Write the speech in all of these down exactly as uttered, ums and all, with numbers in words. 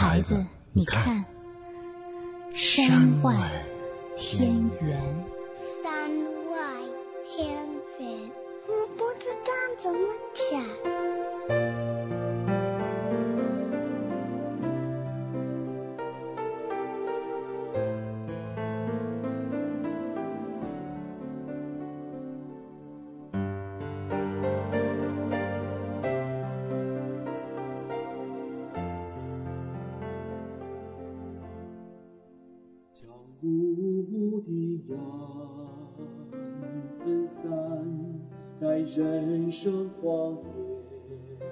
孩子，你看，山外天圆。 山外天圆，我不知道怎么讲。 雾的阳分散在人生荒野，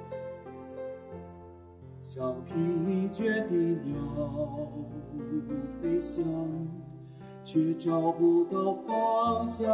像疲倦的鸟飞翔，却找不到方向。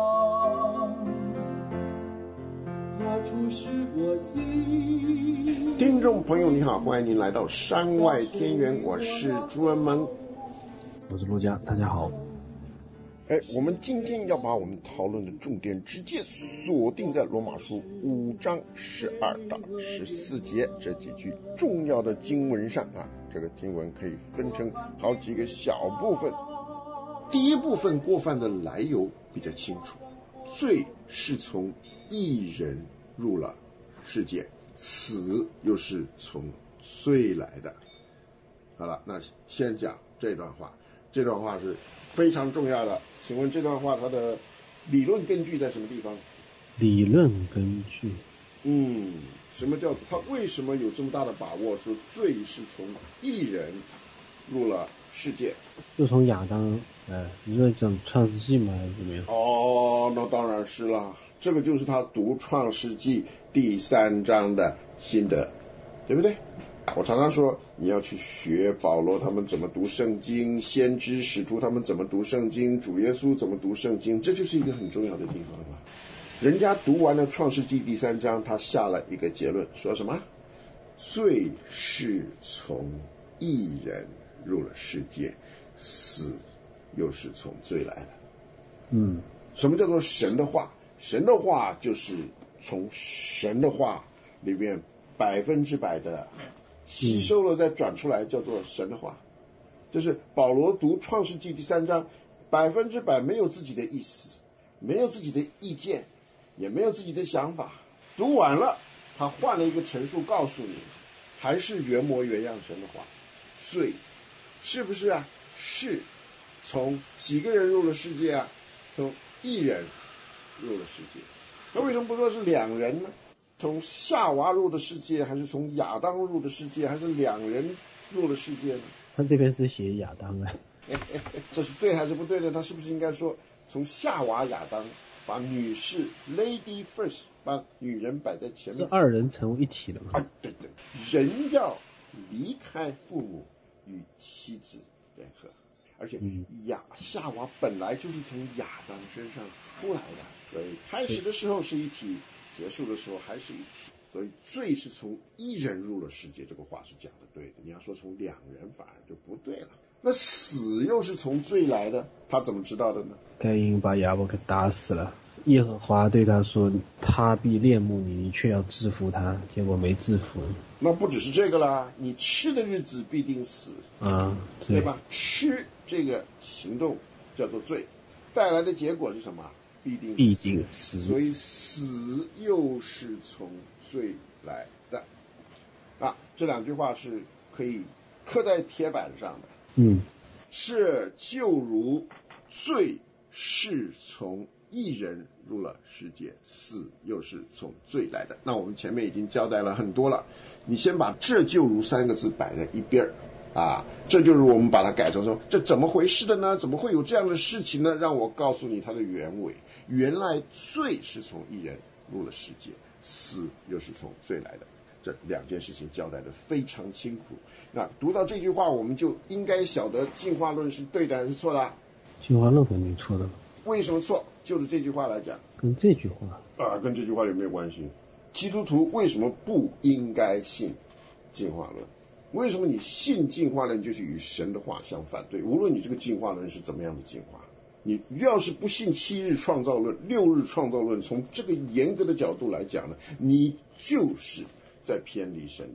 何处是我心？ 听众朋友你好，欢迎您来到山外天圆，我是朱文萌。 我是陆家，大家好。 哎，我们今天要把我们讨论的重点直接锁定在罗马书五章十二到十四节这几句重要的经文上啊。这个经文可以分成好几个小部分。第一部分过犯的来由比较清楚，罪是从一人入了世界，死又是从罪来的。好了，那先讲这段话。这段话是非常重要的，请问这段话它的理论根据在什么地方？ 理论根据， 嗯，什么叫他为什么有这么大的把握说罪是从一人入了世界？ 就从亚当，呃，你说讲创世纪吗？还是怎么样？ 哦，那当然是了，这个就是他读创世纪第三章的心得，对不对？我常常说你要去学保罗他们怎么读圣经，先知使徒他们怎么读圣经，主耶稣怎么读圣经，这就是一个很重要的地方了。人家读完了创世纪第三章，他下了一个结论，说什么？罪是从一人入了世界，死又是从罪来的。 嗯， 什么叫做神的话？神的话就是从神的话里面百分之百的吸收了再转出来，叫做神的话。就是保罗读创世纪第三章，百分之百没有自己的意思，没有自己的意见，也没有自己的想法。读完了，他换了一个陈述告诉你，还是原模原样神的话。罪是不是啊？是从几个人入了世界啊？从一人入了世界。那为什么不说是两人呢？从夏娃入的世界，还是从亚当入的世界，还是两人入的世界呢？ 他这边是写亚当啊， 这是对还是不对呢？他是不是应该说从夏娃亚当把女士 lady first， 把女人摆在前面？ 是二人成为一体了吗？ 啊，对对，人要离开父母与妻子联合，而且亚夏娃本来就是从亚当身上出来的，所以开始的时候是一体，结束的时候还是一体。所以罪是从一人入了世界，这个话是讲的对的。你要说从两人反而就不对了。那死又是从罪来的，他怎么知道的呢？ 该隐把亚伯给打死了，耶和华对他说，他必恋慕你，你却要制服他，结果没制服。 那不只是这个啦，你吃的日子必定死啊， 对, 对吧？吃这个行动叫做罪，带来的结果是什么？必定死， 必定死。 所以死又是从罪来的啊！这两句话是可以刻在铁板上的。 嗯， 是就如罪是从一人入了世界，死又是从罪来的。那我们前面已经交代了很多了，你先把这就如三个字摆在一边啊，这就如我们把它改成说，这怎么回事的呢？怎么会有这样的事情呢？让我告诉你它的原委。原来罪是从一人入了世界，死又是从罪来的。这两件事情交代的非常清楚。那读到这句话，我们就应该晓得进化论是对的还是错的？ 进化论肯定错的。 为什么错？就是这句话来讲。 跟这句话啊，跟这句话有没有关系？基督徒为什么不应该信进化论？为什么你信进化论就是与神的话相反对？无论你这个进化论是怎么样的进化，你要是不信七日创造论、六日创造论，从这个严格的角度来讲呢，你就是在偏离神的话。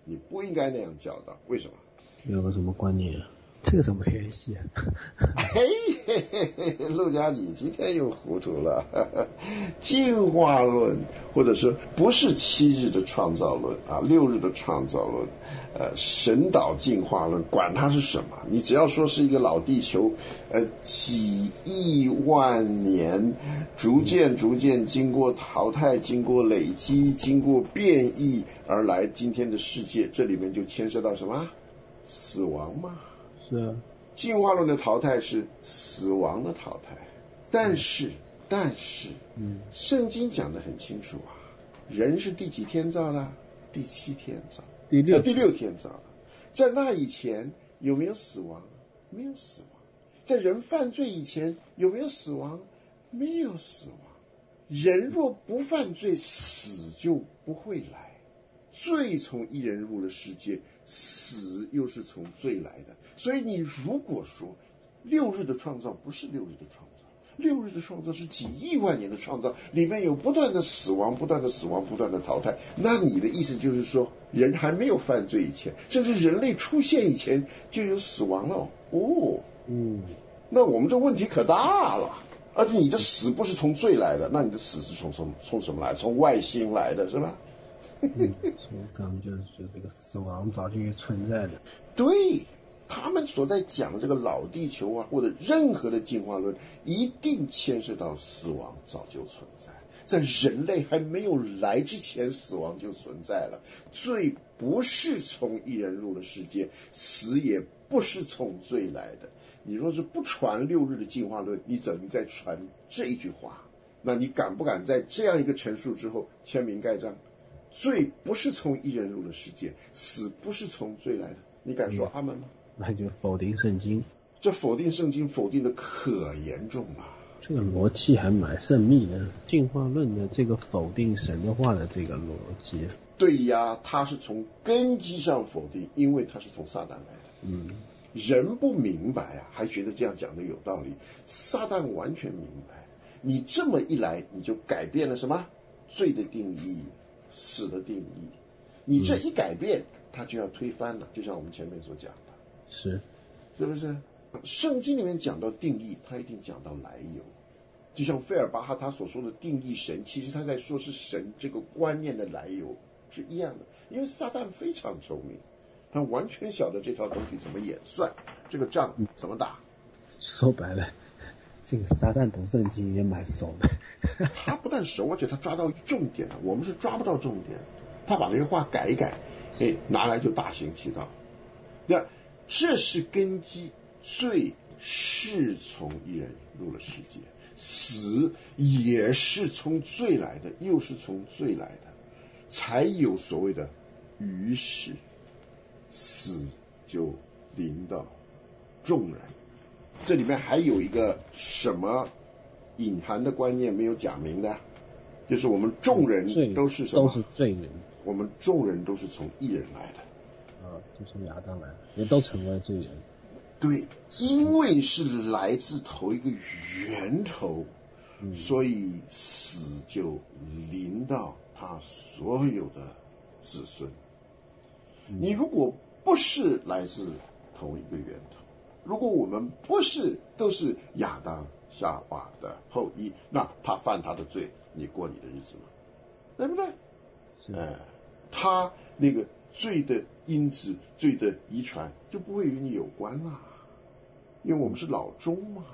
你不应该那样教导。为什么？ 有个什么观念啊？这个什么联系啊？ 嘿嘿嘿嘿，陆家你今天又糊涂了。呵呵，进化论，或者说不是七日的创造论啊，六日的创造论，呃，神导进化论，管它是什么，你只要说是一个老地球，呃，几亿万年，逐渐逐渐经过淘汰、经过累积、经过变异而来今天的世界，这里面就牵涉到什么？死亡嘛。 是啊， 进化论的淘汰是死亡的淘汰，但是、嗯、但是，嗯，圣经讲得很清楚啊，人是第几天造的？第七天造， 第六、 呃、第六天造的。在那以前有没有死亡？没有死亡。在人犯罪以前有没有死亡？没有死亡。人若不犯罪，死就不会来。罪从一人入了世界，死又是从罪来的。所以你如果说六日的创造不是六日的创造，六日的创造是几亿万年的创造，里面有不断的死亡，不断的死亡，不断的淘汰，那你的意思就是说人还没有犯罪以前，甚至人类出现以前就有死亡了哦。嗯，那我们这问题可大了。而且你的死不是从罪来的，那你的死是从从从什么来？从外星来的是吧？ 嗯，所以他们就是说这个死亡早就存在的。 对，他们所在讲这个老地球啊，或者任何的进化论，一定牵涉到死亡早就存在，在人类还没有来之前，死亡就存在了。罪不是从一人入了世界，死也不是从罪来的。你若是不传六日的进化论，你怎么在传这一句话？那你敢不敢在这样一个陈述之后签名盖章？罪不是从一人入了世界，死不是从罪来的，你敢说阿们吗？ 那就否定圣经。 这否定圣经否定的可严重了。 这个逻辑还蛮神秘的，进化论的这个否定神的话的这个逻辑。 对呀，他是从根基上否定，因为他是从撒旦来的。嗯，人不明白啊，还觉得这样讲的有道理。撒旦完全明白，你这么一来，你就改变了什么？罪的定义，死的定义。你这一改变，嗯、他就要推翻了，就像我们前面所讲的。 是， 是不是？圣经里面讲到定义，他一定讲到来由。就像费尔巴哈他所说的定义神，其实他在说是神这个观念的来由是一样的。因为撒旦非常聪明，他完全晓得这套东西怎么演算，这个仗怎么打。 说白了，这个撒旦懂圣经也蛮熟的。 他不但熟，而且他抓到重点了，我们是抓不到重点。他把那个话改一改，哎，拿来就大行其道。那这是根基，罪是从一人入了世界，死也是从罪来的，又是从罪来的，才有所谓的于是死就临到众人。这里面还有一个什么隐含的观念没有讲明的，就是我们众人都是什么？ 都是罪人。 我们众人都是从一人来的。 啊，就从亚当来的，也都成为罪人。 对，因为是来自头一个源头，嗯、所以死就临到他所有的子孙。嗯、你如果不是来自同一个源头，如果我们不是都是亚当夏娃的后裔，那他犯他的罪，你过你的日子吗？对不对？ 是。 哎，他那个罪的因子、罪的遗传就不会与你有关啦，因为我们是老中嘛。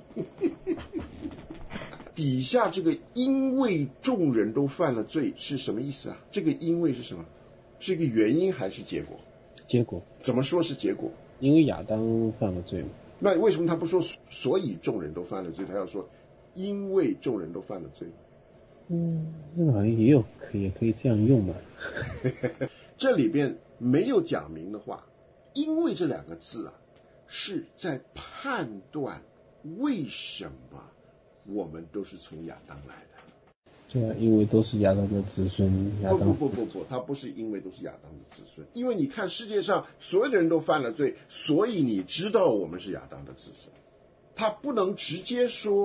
底下这个因为众人都犯了罪是什么意思啊？这个因为是什么？是一个原因还是结果？ 结果。怎么说是结果？ 因为亚当犯了罪嘛。 那为什么他不说所以众人都犯了罪，他要说因为众人都犯了罪？ 嗯，那个好像也有可以也可以这样用嘛。 这里边没有讲明的话，因为这两个字啊，是在判断为什么我们都是从亚当来的。 对啊，因为都是亚当的子孙。亚当不不不不不，他不是因为都是亚当的子孙，因为你看世界上所有的人都犯了罪，所以你知道我们是亚当的子孙。他不能直接说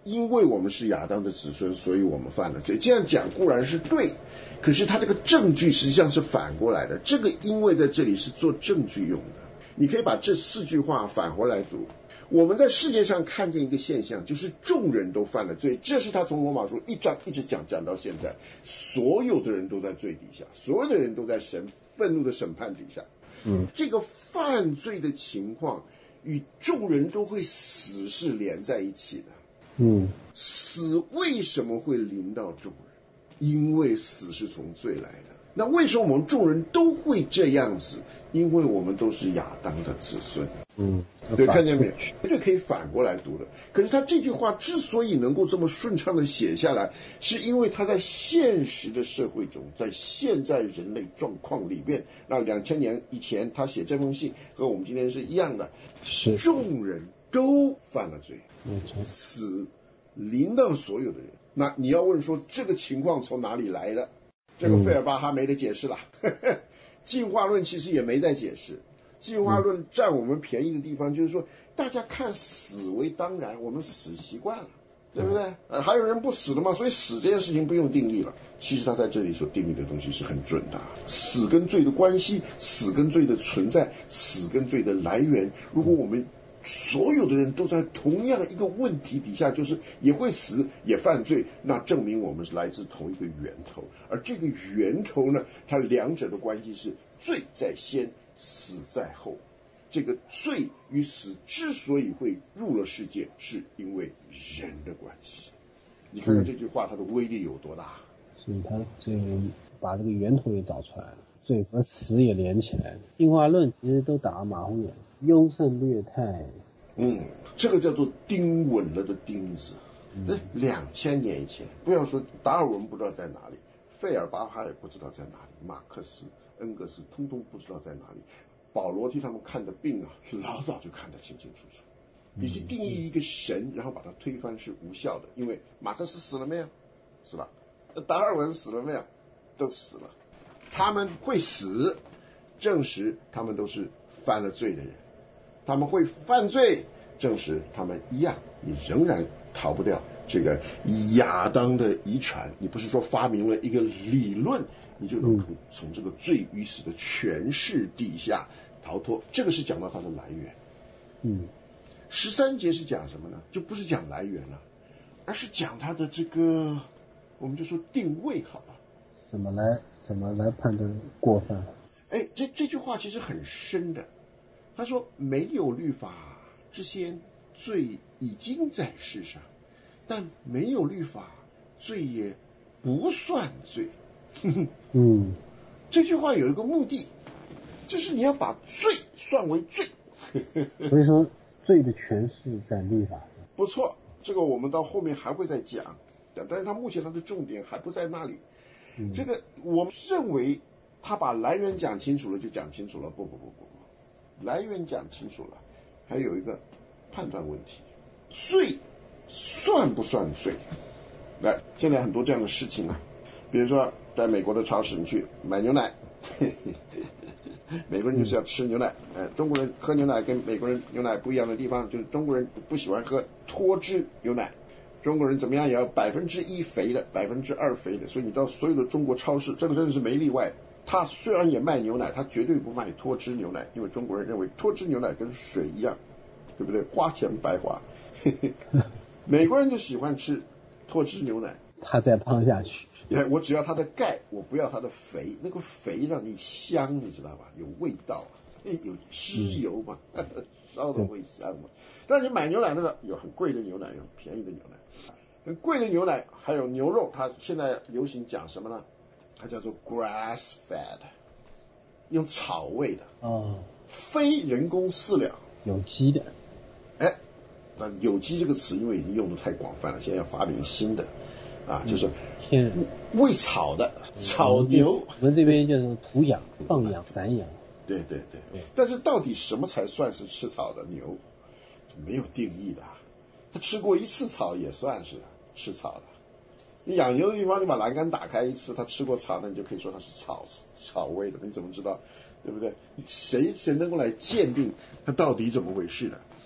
因为我们是亚当的子孙，所以我们犯了罪。这样讲固然是对，可是他这个证据实际上是反过来的。这个因为在这里是做证据用的。你可以把这四句话返回来读。我们在世界上看见一个现象，就是众人都犯了罪，这是他从罗马书一章一直讲讲到现在，所有的人都在罪底下，所有的人都在神愤怒的审判底下。 嗯， 这个犯罪的情况与众人都会死是连在一起的。 嗯， 死为什么会临到众人？因为死是从罪来的。那为什么我们众人都会这样子？因为我们都是亚当的子孙。 嗯， 对，看见没有？就可以反过来读的。可是他这句话之所以能够这么顺畅的写下来，是因为他在现实的社会中，在现在人类状况里边，那两千年以前他写这封信和我们今天是一样的， 是众人都犯了罪， 没错， 死临到所有的人。那你要问说这个情况从哪里来的？这个费尔巴哈没得解释了。进化论其实也没在解释。进化论占我们便宜的地方就是说，大家看死为当然，我们死习惯了，对不对？呃，还有人不死的嘛，所以死这件事情不用定义了。其实他在这里所定义的东西是很准的，死跟罪的关系，死跟罪的存在，死跟罪的来源。如果我们所有的人都在同样一个问题底下，就是也会死也犯罪，那证明我们是来自同一个源头。而这个源头呢，它两者的关系是罪在先，死在后。这个罪与死之所以会入了世界，是因为人的关系。你看看这句话它的威力有多大。 所以他这个把这个源头也找出来了，罪和死也连起来了。进化论其实都打了马虎眼，优胜劣汰。 嗯，这个叫做钉稳了的钉子。那两千年以前，不要说达尔文不知道在哪里，费尔巴哈也不知道在哪里，马克思、恩格斯通通不知道在哪里。保罗替他们看的病啊，老早就看得清清楚楚。你去定义一个神，然后把它推翻是无效的，因为马克思死了没有？死了。达尔文死了没有？都死了。他们会死，证实他们都是犯了罪的人。他们会犯罪，证实他们一样，你仍然逃不掉这个亚当的遗传。你不是说发明了一个理论，你就能从这个罪与死的权势底下逃脱。这个是讲到它的来源。 嗯， 十三节是讲什么呢？就不是讲来源了，而是讲它的这个，我们就说定位好了。 怎么来怎么来判断过犯？ 哎，这这句话其实很深的。他说没有律法之先，罪已经在世上，但没有律法，罪也不算罪。 嗯， 这句话有一个目的，就是你要把罪算为罪。 所以说罪的诠释在律法上。 不错，这个我们到后面还会再讲，但是他目前他的重点还不在那里。嗯、这个我们认为他把来源讲清楚了就讲清楚了，不不不不不。来源讲清楚了，还有一个判断问题，罪算不算罪？来，现在很多这样的事情啊，比如说在美国的超市你去买牛奶，美国人就是要吃牛奶，呃，中国人喝牛奶跟美国人牛奶不一样的地方，就是中国人不喜欢喝脱脂牛奶，中国人怎么样也要百分之一肥的，百分之二肥的，所以你到所有的中国超市，这个真的是没例外。他虽然也卖牛奶，他绝对不卖脱脂牛奶，因为中国人认为脱脂牛奶跟水一样，对不对？花钱白花。美国人就喜欢吃脱脂牛奶， 怕再胖下去。 我只要它的钙，我不要它的肥，那个肥让你香，你知道吧？有味道，有脂油嘛，烧的会香嘛。但你买牛奶那个有很贵的牛奶，有很便宜的牛奶，很贵的牛奶还有牛肉，它现在流行讲什么呢？它叫做 grass fed， 用草喂的， 哦， 非人工饲料， 有机的。 哎，那有机这个词因为已经用的太广泛了，现在要发明新的啊，就是天然喂草的草牛。 我们这边叫做土养、放养、散养。 对对对，但是到底什么才算是吃草的牛？没有定义的，他吃过一次草也算是吃草的。你养牛的地方，你把栏杆打开一次，它吃过草，那你就可以说它是草草喂的，你怎么知道，对不对？谁谁能够来鉴定它到底怎么回事的？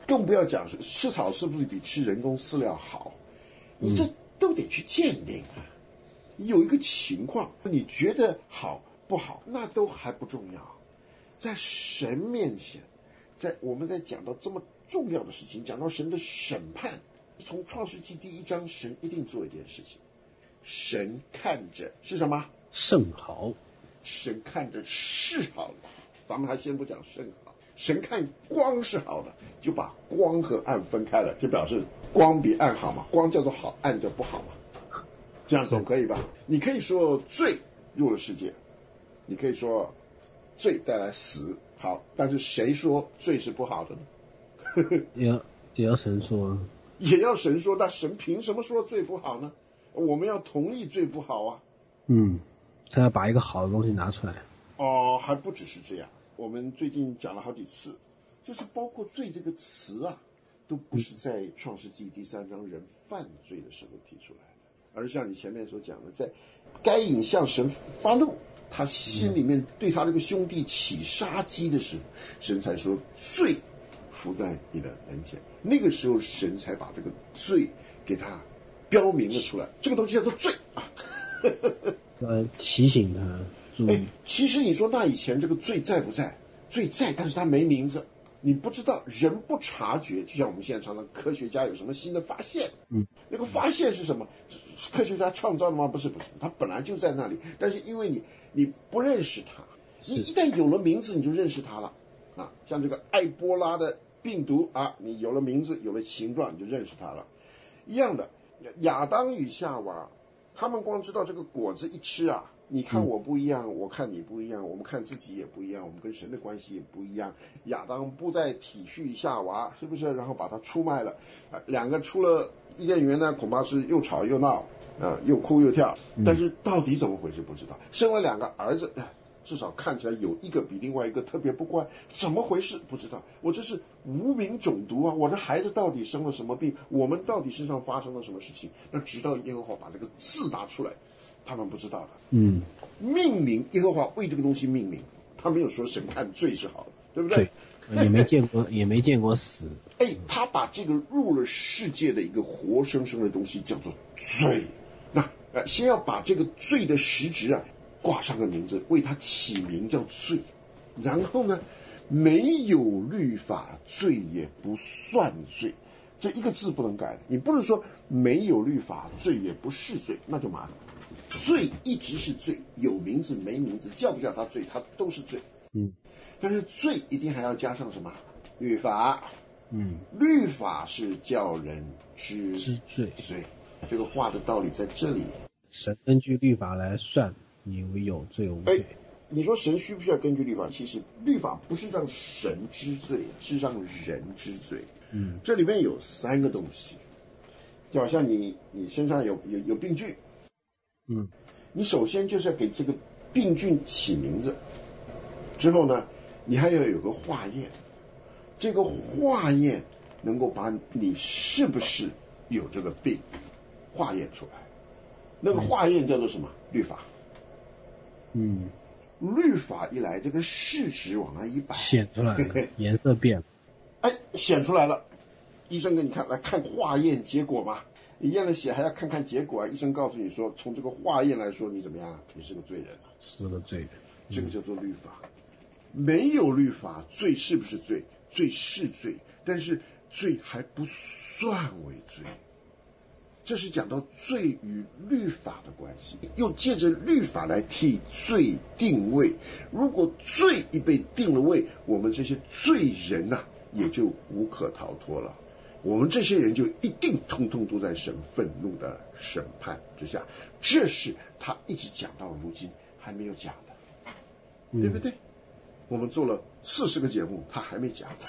更不要讲吃草是不是比吃人工饲料好，你这都得去鉴定啊。有一个情况你觉得好不好，那都还不重要，在神面前，在我们在讲到这么重要的事情，讲到神的审判，从创世纪第一章，神一定做一件事情，神看着是什么？ 甚好。 神看着是好的，咱们还先不讲甚好，神看光是好的，就把光和暗分开了，就表示光比暗好嘛，光叫做好，暗叫不好嘛，这样总可以吧？你可以说罪入了世界，你可以说罪带来死，好，但是谁说罪是不好的呢？ 也要也要神说， 也要神说，那神凭什么说罪不好呢？我们要同意罪不好啊。 嗯，他要把一个好的东西拿出来。 哦，还不只是这样，我们最近讲了好几次，就是包括罪这个词啊，都不是在创世纪第三章人犯罪的时候提出来的，而是像你前面所讲的，在该隐向神发怒，他心里面对他这个兄弟起杀机的时候，神才说罪伏在你的门前，那个时候神才把这个罪给他标明了出来，这个东西叫做罪啊。 呃，提醒他注意。 哎，其实你说那以前这个罪在不在？罪在，但是他没名字，你不知道，人不察觉。就像我们现在常常科学家有什么新的发现， 嗯， 那个发现是什么？科学家创造的吗？不是，不是，他本来就在那里，但是因为你你不认识他，你一旦有了名字，你就认识他了啊。像这个埃波拉的病毒啊，你有了名字，有了形状，你就认识他了。一样的，亚当与夏娃。他们光知道这个果子一吃啊，你看我不一样，嗯、我看你不一样，我们看自己也不一样，我们跟神的关系也不一样。亚当不再体恤夏娃，是不是？然后把他出卖了，啊、两个出了伊甸园呢，恐怕是又吵又闹，啊，又哭又跳。但是到底怎么回事不知道。生了两个儿子，至少看起来有一个比另外一个特别不乖，怎么回事不知道。我这是无名种毒啊！我的孩子到底生了什么病？我们到底身上发生了什么事情？那直到耶和华把这个字拿出来，他们不知道的。 嗯， 命名，耶和华为这个东西命名，他没有说神看罪是好的，对不对？ 对，也没见过，也没见过死。 哎，他把这个入了世界的一个活生生的东西叫做罪。那呃，先要把这个罪的实质啊挂上个名字，为他起名叫罪。然后呢，没有律法，罪也不算罪。这一个字不能改的，你不能说没有律法，罪也不是罪，那就麻烦。罪一直是罪，有名字没名字，叫不叫他罪，他都是罪。 嗯， 但是罪一定还要加上什么？律法。 嗯， 律法是叫人知知罪。 罪，这个话的道理在这里。 神根据律法来算你为有罪无罪。 哎，你说神需不需要根据律法？其实律法不是让神知罪，是让人知罪。 嗯， 这里面有三个东西，就好像你你身上有有有病菌， 嗯， 你首先就是要给这个病菌起名字，之后呢，你还要有个化验，这个化验能够把你是不是有这个病化验出来。那个化验叫做什么？律法。 嗯， 律法一来，这个试纸往那一摆， 显出来了，颜色变了。 哎，显出来了。医生给你看，来看化验结果嘛。你验了血还要看看结果啊。医生告诉你说，从这个化验来说，你怎么样？你是个罪人啊， 是个罪人。 这个叫做律法。没有律法，罪是不是罪？罪是罪，但是罪还不算为罪。这是讲到罪与律法的关系，又借着律法来替罪定位。如果罪一被定了位，我们这些罪人呐、啊，也就无可逃脱了。我们这些人就一定通通都在神愤怒的审判之下。这是他一直讲到如今还没有讲的， 嗯、 对不对？我们做了四十个节目，他还没讲。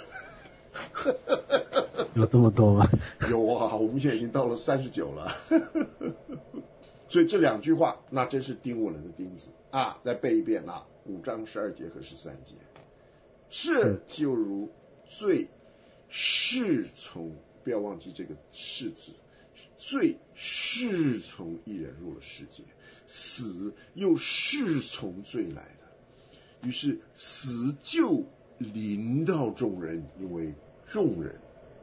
有这么多吗？ 有啊，我们现在已经到了三十九了。所以这两句话，那真是钉我人的钉子啊！再背一遍啊，五章十二节和十三节。是就如罪是从，不要忘记这个是字，罪是从一人入了世界，死又是从罪来的。于是死就临到众人，因为众人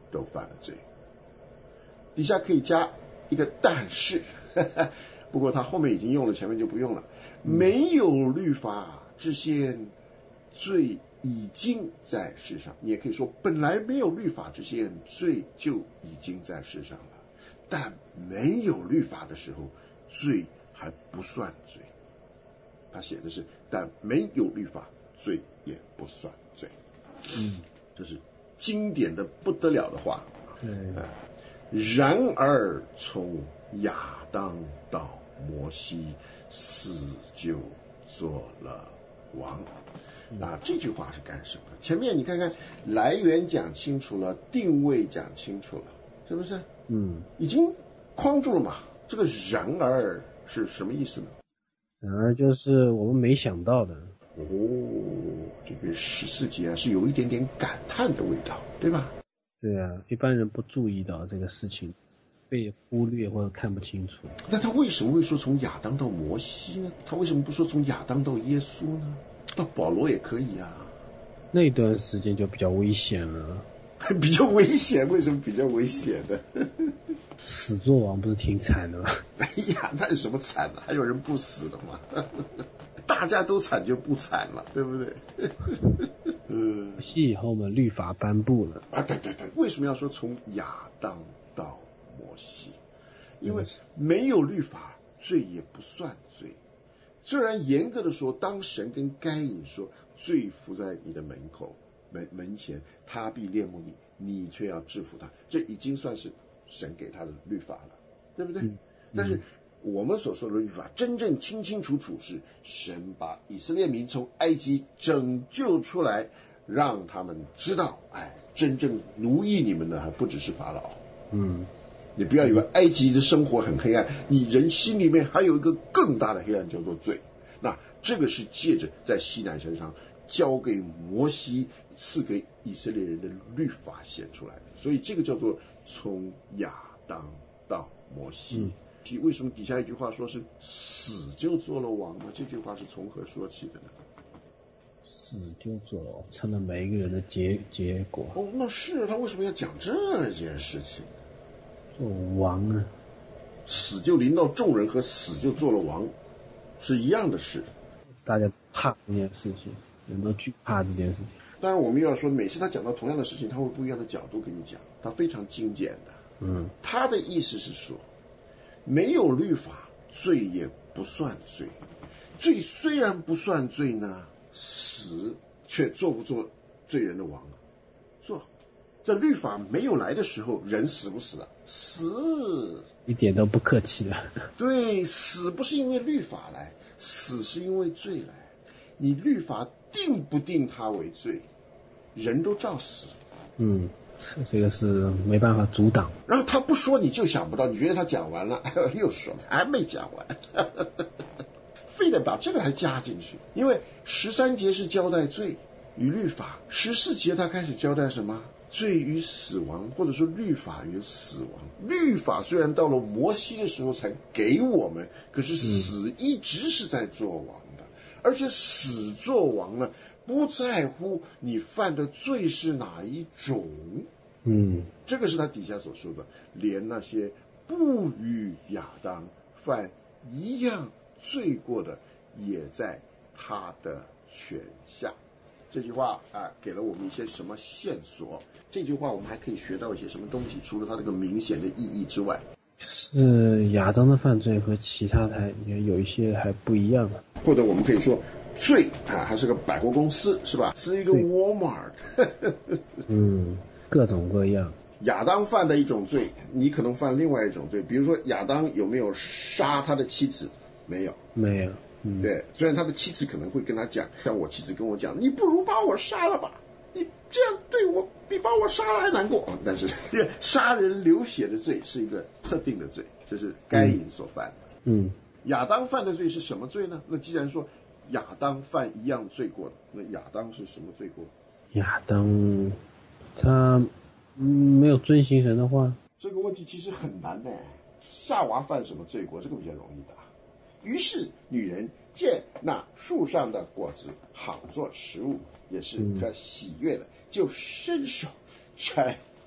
都犯了罪。底下可以加一个但是，呵呵，不过他后面已经用了，前面就不用了。没有律法之先，罪已经在世上。你也可以说，本来没有律法之先，罪就已经在世上了。但没有律法的时候，罪还不算罪。他写的是，但没有律法，罪也不算罪。 嗯， 这是经典的不得了的话。 对。 呃然而从亚当到摩西，死就做了王。那这句话是干什么？前面你看看，来源讲清楚了，定位讲清楚了，是不是？ 嗯， 已经框住了嘛。这个然而是什么意思呢？ 然而就是我们没想到的。 哦，这个十四节啊是有一点点感叹的味道，对吧？ 对啊，一般人不注意到这个事情，被忽略或者看不清楚。 那他为什么会说从亚当到摩西呢？他为什么不说从亚当到耶稣呢？到保罗也可以啊。 那段时间就比较危险了。 比较危险？为什么比较危险呢？ 死作王不是挺惨的吗？ 哎呀，那有什么惨的？还有人不死的吗？大家都惨就不惨了，对不对？嗯， 摩西以后嘛，律法颁布了啊，对对对，为什么要说从亚当到摩西？因为没有律法，罪也不算罪。虽然严格的说，当神跟该隐说罪伏在你的门口门门前，他必恋慕你，你却要制服他，这已经算是神给他的律法了，对不对？嗯嗯、但是我们所说的律法，真正清清楚楚是神把以色列民从埃及拯救出来，让他们知道，哎，真正奴役你们的还不只是法老。 嗯， 你不要以为埃及的生活很黑暗，你人心里面还有一个更大的黑暗，叫做罪。那这个是借着在西奈山上交给摩西赐给以色列人的律法显出来的，所以这个叫做从亚当到摩西。嗯，为什么底下一句话说是死就做了王呢？这句话是从何说起的呢？ 死就做了王，成了每一个人的结结果。 哦，那是他为什么要讲这件事情？ 做王啊， 死就临到众人和死就做了王是一样的事。 大家怕这件事情，人都惧怕这件事情。 当然我们又要说，每次他讲到同样的事情，他会不一样的角度跟你讲，他非常精简的。 嗯， 他的意思是说，没有律法，罪也不算罪。罪虽然不算罪呢，死却做不做罪人的王？做。在律法没有来的时候，人死不死啊？死， 一点都不客气的。 对，死不是因为律法来，死是因为罪来。你律法定不定他为罪，人都照死。 嗯，这个是没办法阻挡。 然后他不说你就想不到，你觉得他讲完了，又说还没讲完，非得把这个还加进去。因为十三节是交代罪与律法，十四节他开始交代什么？罪与死亡，或者说律法与死亡。律法虽然到了摩西的时候才给我们，可是死一直是在做王的，嗯、而且死做王呢，不在乎你犯的罪是哪一种。 嗯， 这个是他底下所说的，连那些不与亚当犯一样罪过的，也在他的权下。这句话啊，给了我们一些什么线索？这句话我们还可以学到一些什么东西？除了它这个明显的意义之外， 是亚当的犯罪和其他的也有一些还不一样的。 或者我们可以说，罪啊，还是个百货公司，是吧？是一个 Walmart。 嗯，各种各样。 亚当犯的一种罪，你可能犯另外一种罪。比如说，亚当有没有杀他的妻子？没有， 没有。嗯、 对，虽然他的妻子可能会跟他讲，像我妻子跟我讲，你不如把我杀了吧，你这样对我比把我杀了还难过。但是这个杀人流血的罪是一个特定的罪，这是该隐所犯的。 嗯， 亚当犯的罪是什么罪呢？那既然说亚当犯一样罪过的，那亚当是什么罪过？ 亚当他、嗯、没有遵行神的话。 这个问题其实很难的。夏娃犯什么罪过？这个比较容易的。于是女人见那树上的果子好做食物，也是可喜悦的，嗯、就伸手摘着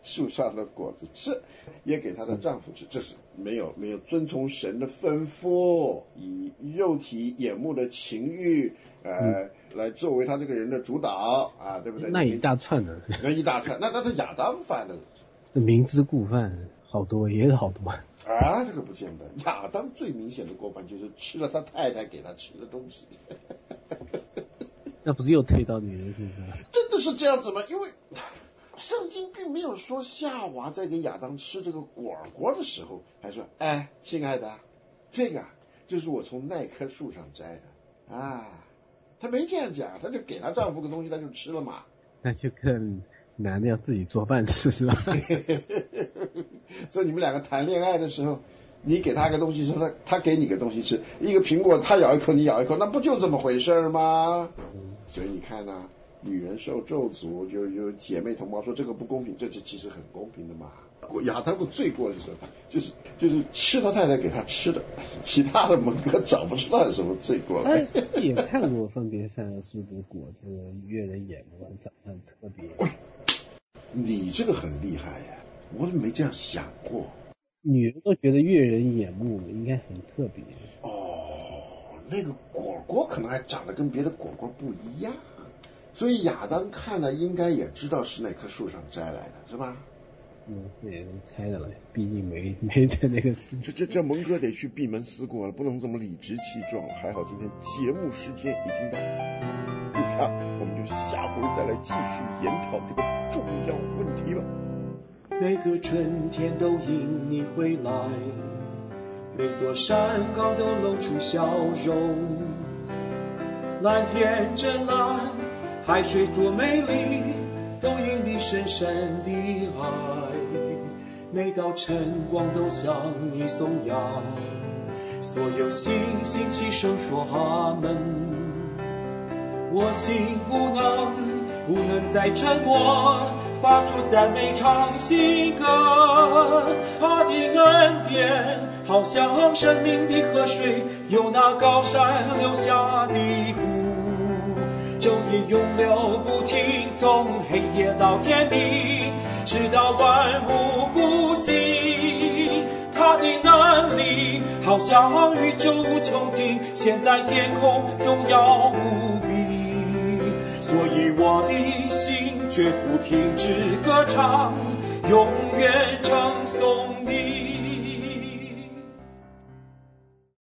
树上的果子吃，也给她的丈夫吃，这是没有没有遵从神的吩咐，以肉体眼目的情欲呃、嗯、来作为他这个人的主导啊，对不对？ 那一大串的， 那一大串，那那是亚当犯的， 明知故犯，好多也有好多啊， 这个不见得。亚当最明显的过犯就是吃了他太太给他吃的东西。 那不是又推到女人身上？ 真的是这样子吗？因为圣经并没有说夏娃在给亚当吃这个果果的时候还说，哎，亲爱的，这个就是我从那棵树上摘的啊，他没这样讲，他就给他丈夫个东西，他就吃了嘛。 那就更男的要自己做饭吃是吧？ 所以你们两个谈恋爱的时候，你给他个东西吃，他他给你个东西吃，一个苹果他咬一口你咬一口，那不就这么回事吗？所以你看呢、啊，女人受咒诅，就有姐妹同胞说这个不公平，这这其实很公平的嘛。亚当的罪过是什么？就是就是吃他太太给他吃的，其他的蒙哥找不出来什么罪过来。 他也看过分别善恶树的果子，悦人眼目，长得很特别。 喂，你这个很厉害呀，我怎么没这样想过？ 女人都觉得悦人眼目，应该很特别。 哦，那个果果可能还长得跟别的果果不一样，所以亚当看了应该也知道是哪棵树上摘来的，是吧？ 嗯，这也能猜的了，毕竟没没在那个树。 这这这蒙哥得去闭门思过了，不能这么理直气壮。还好今天节目时间已经到，不差，我们就下回再来继续研讨这个重要问题吧。 每个春天都迎你回来，每座山岗都露出笑容，蓝天真蓝，海水多美丽，都因你深深的爱。每道晨光都向你颂扬，所有星星齐声说阿门。我心不能不能再沉默，发出赞美唱新歌。他的恩典好像生命的河水，由那高山流下的湖，昼夜永流不停，从黑夜到天明，直到万物复兴。他的能力好像宇宙无穷尽，现在天空荣耀无比。所以我的心绝不停止歌唱，永远称颂你。